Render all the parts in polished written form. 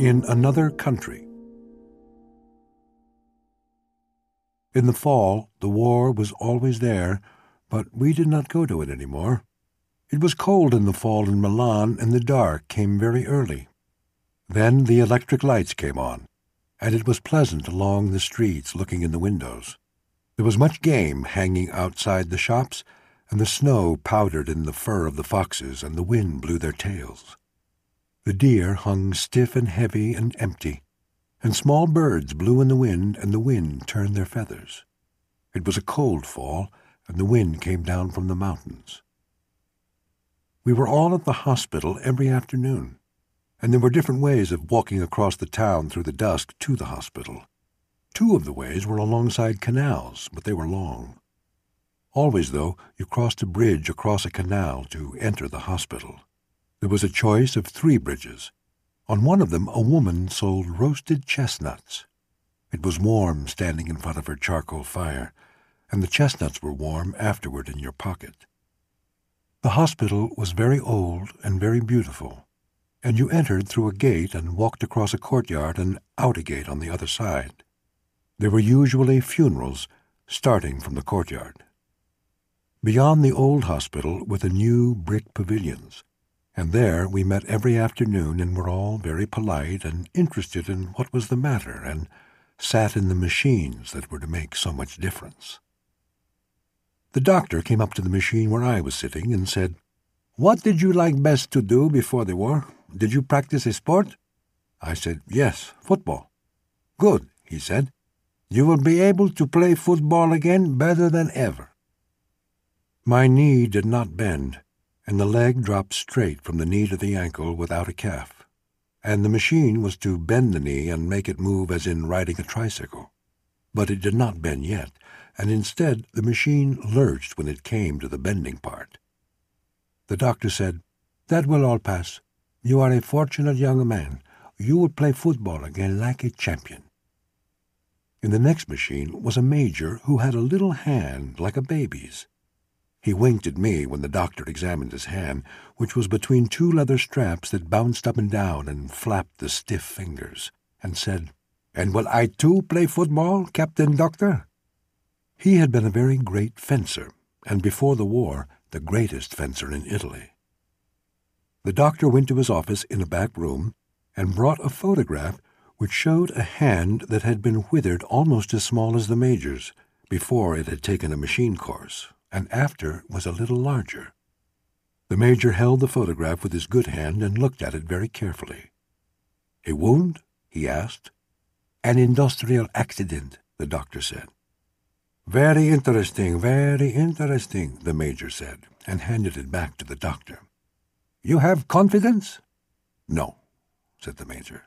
In another country. In the fall, the war was always there, but we did not go to it anymore. It was cold in the fall in Milan, and the dark came very early. Then the electric lights came on, and it was pleasant along the streets looking in the windows. There was much game hanging outside the shops, and the snow powdered in the fur of the foxes, and the wind blew their tails. The deer hung stiff and heavy and empty, and small birds blew in the wind, and the wind turned their feathers. It was a cold fall, and the wind came down from the mountains. We were all at the hospital every afternoon, and there were different ways of walking across the town through the dusk to the hospital. 2 of the ways were alongside canals, but they were long. Always, though, you crossed a bridge across a canal to enter the hospital. There was a choice of 3 bridges. On one of them a woman sold roasted chestnuts. It was warm standing in front of her charcoal fire, and the chestnuts were warm afterward in your pocket. The hospital was very old and very beautiful, and you entered through a gate and walked across a courtyard and out a gate on the other side. There were usually funerals starting from the courtyard. Beyond the old hospital were the new brick pavilions, and there we met every afternoon and were all very polite and interested in what was the matter and sat in the machines that were to make so much difference. The doctor came up to the machine where I was sitting and said, "What did you like best to do before the war? Did you practice a sport?" I said, "Yes, football." "Good," he said. "You will be able to play football again better than ever." My knee did not bend, and the leg dropped straight from the knee to the ankle without a calf, and the machine was to bend the knee and make it move as in riding a tricycle. But it did not bend yet, and instead the machine lurched when it came to the bending part. The doctor said, "That will all pass. You are a fortunate young man. You will play football again like a champion." In the next machine was a major who had a little hand like a baby's. He winked at me when the doctor examined his hand, which was between 2 leather straps that bounced up and down and flapped the stiff fingers, and said, "And will I too play football, Captain Doctor?" He had been a very great fencer, and before the war, the greatest fencer in Italy. The doctor went to his office in a back room and brought a photograph which showed a hand that had been withered almost as small as the major's before it had taken a machine course, and after was a little larger. The major held the photograph with his good hand and looked at it very carefully. "A wound?" he asked. "An industrial accident," the doctor said. Very interesting," the major said, and handed it back to the doctor. "You have confidence?" "No," said the major.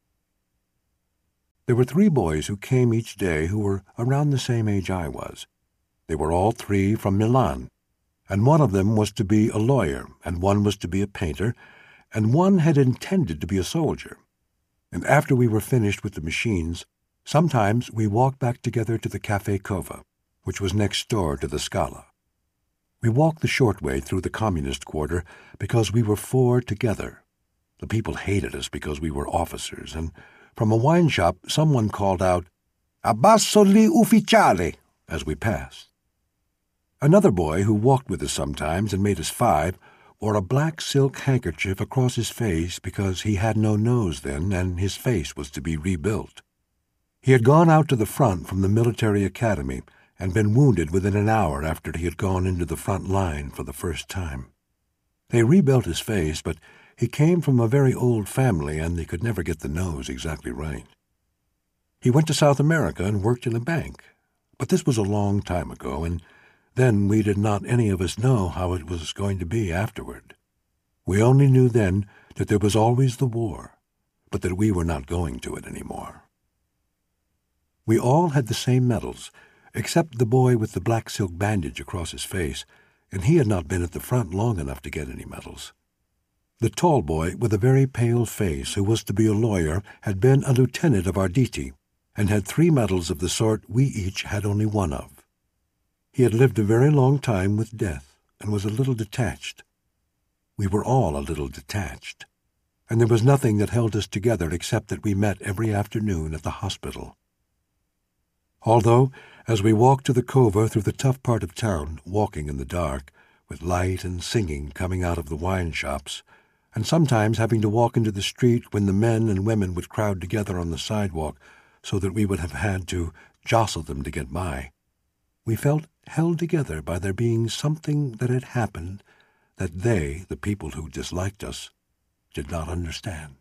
There were 3 boys who came each day who were around the same age I was. They were all 3 from Milan, and one of them was to be a lawyer, and one was to be a painter, and one had intended to be a soldier. And after we were finished with the machines, sometimes we walked back together to the Café Cova, which was next door to the Scala. We walked the short way through the communist quarter because we were 4 together. The people hated us because we were officers, and from a wine shop someone called out, "Abbasso gli ufficiali," as we passed. Another boy who walked with us sometimes and made us 5 wore a black silk handkerchief across his face because he had no nose then and his face was to be rebuilt. He had gone out to the front from the military academy and been wounded within an hour after he had gone into the front line for the first time. They rebuilt his face, but he came from a very old family and they could never get the nose exactly right. He went to South America and worked in a bank, but this was a long time ago, and then we did not any of us know how it was going to be afterward. We only knew then that there was always the war, but that we were not going to it anymore. We all had the same medals, except the boy with the black silk bandage across his face, and he had not been at the front long enough to get any medals. The tall boy with a very pale face, who was to be a lawyer, had been a lieutenant of Arditi, and had 3 medals of the sort we each had only 1 of. He had lived a very long time with death, and was a little detached. We were all a little detached, and there was nothing that held us together except that we met every afternoon at the hospital. Although, as we walked to the cova through the tough part of town, walking in the dark, with light and singing coming out of the wine shops, and sometimes having to walk into the street when the men and women would crowd together on the sidewalk so that we would have had to jostle them to get by, we felt held together by there being something that had happened that they, the people who disliked us, did not understand.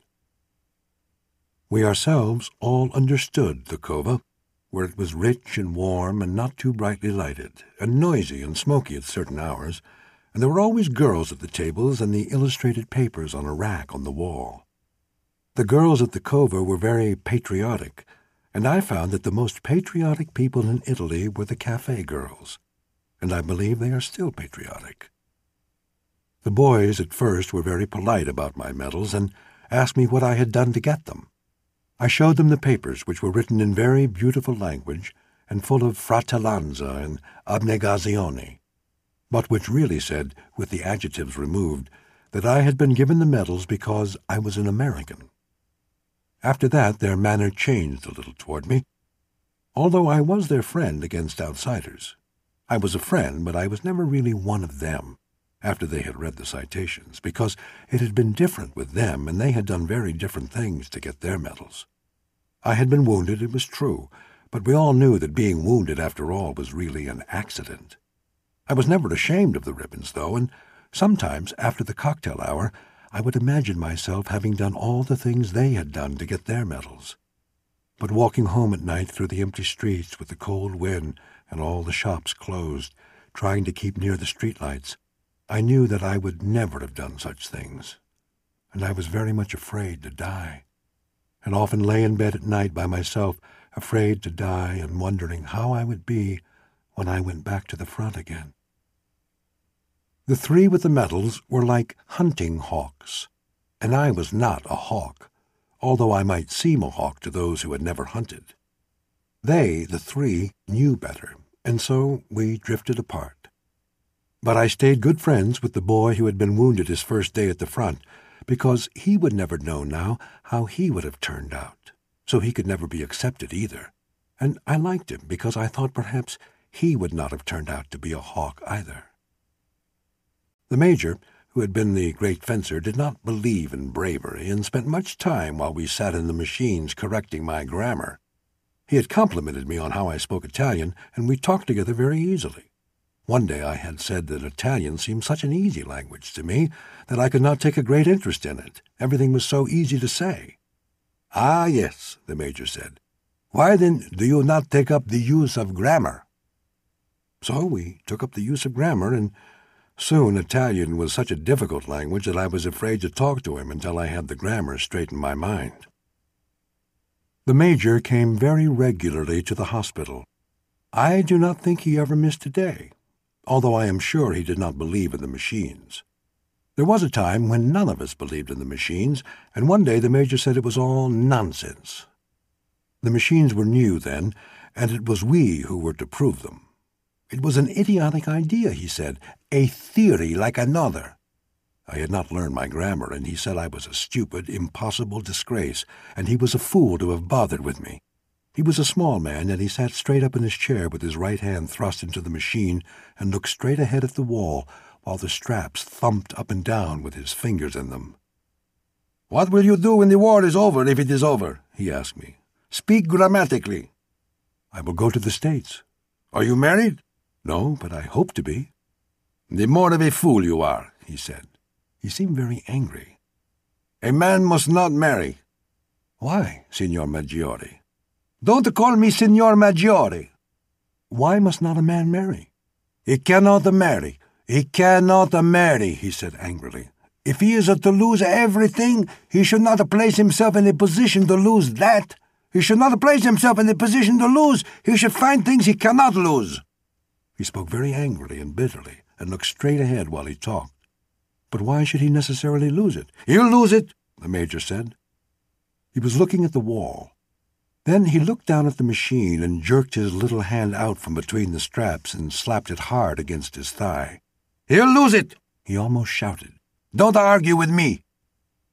We ourselves all understood the cova, where it was rich and warm and not too brightly lighted, and noisy and smoky at certain hours, and there were always girls at the tables and the illustrated papers on a rack on the wall. The girls at the cova were very patriotic, and I found that the most patriotic people in Italy were the cafe girls, and I believe they are still patriotic. The boys at first were very polite about my medals and asked me what I had done to get them. I showed them the papers, which were written in very beautiful language and full of fratellanza and abnegazione, but which really said, with the adjectives removed, that I had been given the medals because I was an American. After that their manner changed a little toward me, although I was their friend against outsiders. I was a friend, but I was never really one of them, after they had read the citations, because it had been different with them, and they had done very different things to get their medals. I had been wounded, it was true, but we all knew that being wounded, after all, was really an accident. I was never ashamed of the ribbons, though, and sometimes, after the cocktail hour, I would imagine myself having done all the things they had done to get their medals. But walking home at night through the empty streets with the cold wind and all the shops closed, trying to keep near the streetlights, I knew that I would never have done such things, and I was very much afraid to die, and often lay in bed at night by myself, afraid to die and wondering how I would be when I went back to the front again. The three with the medals were like hunting hawks, and I was not a hawk, although I might seem a hawk to those who had never hunted. They, the three, knew better, and so we drifted apart. But I stayed good friends with the boy who had been wounded his first day at the front, because he would never know now how he would have turned out, so he could never be accepted either, and I liked him because I thought perhaps he would not have turned out to be a hawk either. The major, who had been the great fencer, did not believe in bravery, and spent much time while we sat in the machines correcting my grammar. He had complimented me on how I spoke Italian, and we talked together very easily. One day I had said that Italian seemed such an easy language to me that I could not take a great interest in it. Everything was so easy to say. "Ah, yes," the major said. "Why, then, do you not take up the use of grammar?" So we took up the use of grammar, and soon Italian was such a difficult language that I was afraid to talk to him until I had the grammar straight in my mind. The major came very regularly to the hospital. I do not think he ever missed a day, although I am sure he did not believe in the machines. There was a time when none of us believed in the machines, and one day the major said it was all nonsense. The machines were new then, and it was we who were to prove them. It was an idiotic idea, he said, a theory like another. I had not learned my grammar, and he said I was a stupid, impossible disgrace, and he was a fool to have bothered with me. He was a small man, and he sat straight up in his chair with his right hand thrust into the machine and looked straight ahead at the wall, while the straps thumped up and down with his fingers in them. "What will you do when the war is over, if it is over?" he asked me. "Speak grammatically." "I will go to the States." "Are you married?" "No, but I hope to be." "The more of a fool you are," he said. He seemed very angry. "A man must not marry." "Why, Signor Maggiore?" "Don't call me Signor Maggiore." "Why must not a man marry?" "He cannot marry. He cannot marry," he said angrily. "If he is to lose everything, he should not place himself in a position to lose that. He should not place himself in a position to lose. He should find things he cannot lose." He spoke very angrily and bitterly, and looked straight ahead while he talked. "But why should he necessarily lose it?" "He'll lose it," the major said. He was looking at the wall. Then he looked down at the machine and jerked his little hand out from between the straps and slapped it hard against his thigh. "He'll lose it," he almost shouted. "Don't argue with me."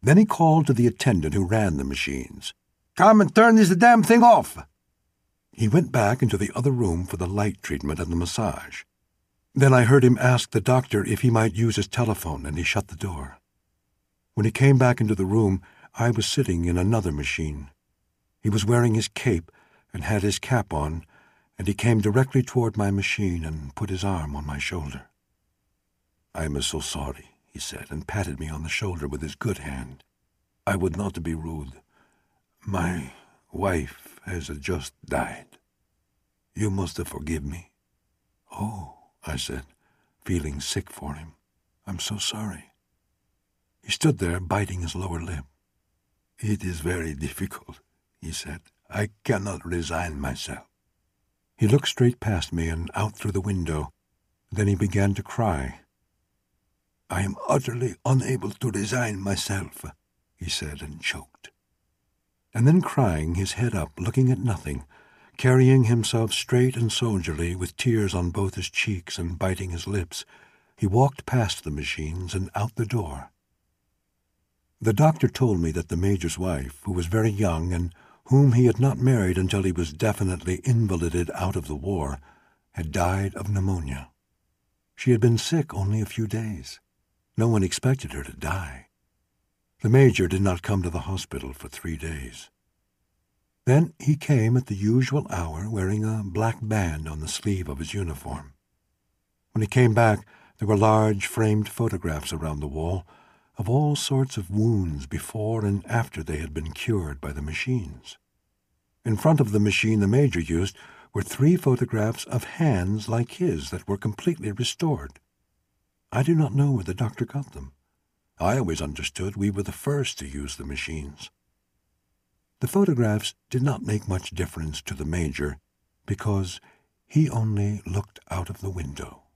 Then he called to the attendant who ran the machines. "Come and turn this damn thing off!" He went back into the other room for the light treatment and the massage. Then I heard him ask the doctor if he might use his telephone, and he shut the door. When he came back into the room, I was sitting in another machine. He was wearing his cape and had his cap on, and he came directly toward my machine and put his arm on my shoulder. "I am so sorry," he said, and patted me on the shoulder with his good hand. "I would not be rude. My wife has just died. You must forgive me." "Oh," I said, feeling sick for him. "I'm so sorry." He stood there, biting his lower lip. "It is very difficult," he said. "I cannot resign myself." He looked straight past me and out through the window. Then he began to cry. "I am utterly unable to resign myself," he said, and choked. And then crying, his head up, looking at nothing, carrying himself straight and soldierly, with tears on both his cheeks and biting his lips, he walked past the machines and out the door. The doctor told me that the major's wife, who was very young and whom he had not married until he was definitely invalided out of the war, had died of pneumonia. She had been sick only a few days. No one expected her to die. The major did not come to the hospital for 3 days. Then he came at the usual hour, wearing a black band on the sleeve of his uniform. When he came back, there were large framed photographs around the wall of all sorts of wounds before and after they had been cured by the machines. In front of the machine the major used were 3 photographs of hands like his that were completely restored. I do not know where the doctor got them. I always understood we were the first to use the machines. The photographs did not make much difference to the major because he only looked out of the window.